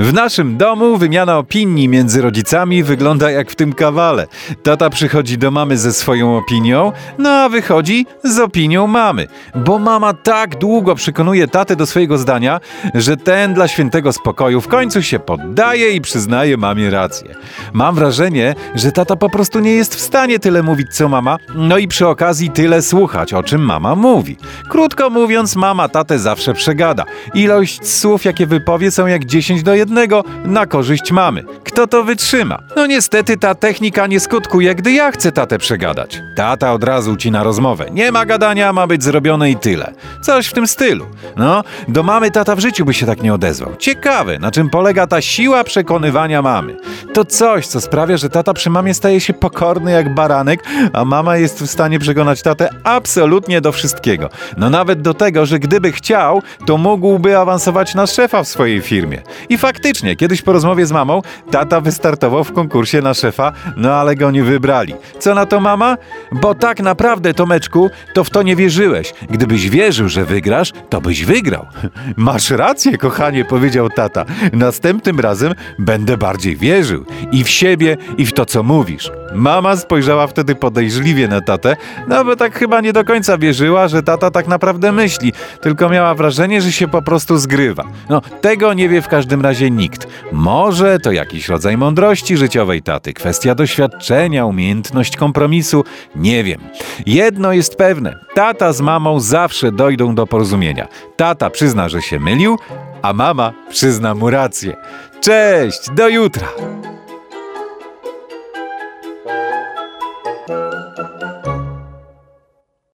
W naszym domu wymiana opinii między rodzicami wygląda jak w tym kawale. Tata przychodzi do mamy ze swoją opinią, no a wychodzi z opinią mamy. Bo mama tak długo przekonuje tatę do swojego zdania, że ten dla świętego spokoju w końcu się poddaje i przyznaje mamie rację. Mam wrażenie, że tata po prostu nie jest w stanie tyle mówić co mama, no i przy okazji tyle słuchać, o czym mama mówi. Krótko mówiąc, mama tatę zawsze przegada. Ilość słów, jakie wypowie, są jak 10:1 na korzyść mamy. Kto to wytrzyma? No niestety ta technika nie skutkuje, gdy ja chcę tatę przegadać. Tata od razu ucina rozmowę. Nie ma gadania, ma być zrobione i tyle. Coś w tym stylu. No, do mamy tata w życiu by się tak nie odezwał. Ciekawe, na czym polega ta siła przekonywania mamy. To coś, co sprawia, że tata przy mamie staje się pokorny jak baranek, a mama jest w stanie przekonać tatę absolutnie do wszystkiego. No nawet do tego, że gdyby chciał, to mógłby awansować na szefa w swojej firmie. I faktycznie, kiedyś po rozmowie z mamą, tata wystartował w konkursie na szefa, no ale go nie wybrali. Co na to mama? Bo tak naprawdę, Tomeczku, to w to nie wierzyłeś. Gdybyś wierzył, że wygrasz, to byś wygrał. Masz rację, kochanie, powiedział tata. Następnym razem będę bardziej wierzył. I w siebie, i w to, co mówisz. Mama spojrzała wtedy podejrzliwie na tatę, no bo tak chyba nie do końca wierzyła, że tata tak naprawdę myśli, tylko miała wrażenie, że się po prostu zgrywa. No, tego nie wie w każdym razie nikt. Może to jakiś rodzaj mądrości życiowej taty, kwestia doświadczenia, umiejętność kompromisu, nie wiem. Jedno jest pewne, tata z mamą zawsze dojdą do porozumienia. Tata przyzna, że się mylił, a mama przyzna mu rację. Cześć, do jutra!